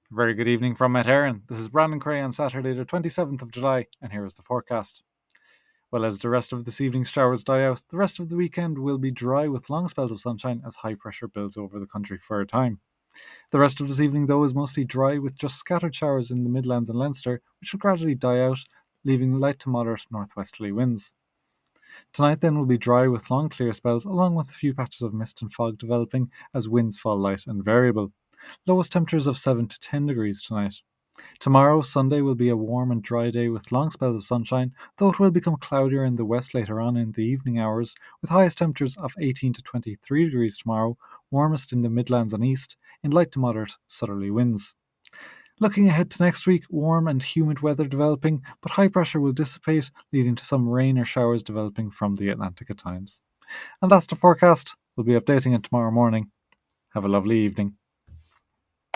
Very good evening from Met Éireann. This is Brandon Cray on Saturday, the 27th of July, and here is the forecast. Well, as the rest of this evening's showers die out, the rest of the weekend will be dry with long spells of sunshine as high pressure builds over the country for a time. The rest of this evening, though, is mostly dry with just scattered showers in the Midlands and Leinster, which will gradually die out, leaving light to moderate northwesterly winds. Tonight, then, will be dry with long clear spells, along with a few patches of mist and fog developing as winds fall light and variable. Lowest temperatures of 7 to 10 degrees tonight. Tomorrow, Sunday, will be a warm and dry day with long spells of sunshine, though it will become cloudier in the west later on in the evening hours, with highest temperatures of 18 to 23 degrees tomorrow, warmest in the Midlands and East, in light to moderate southerly winds. Looking ahead to next week, warm and humid weather developing, but high pressure will dissipate, leading to some rain or showers developing from the Atlantic at times. And that's the forecast. We'll be updating it tomorrow morning. Have a lovely evening.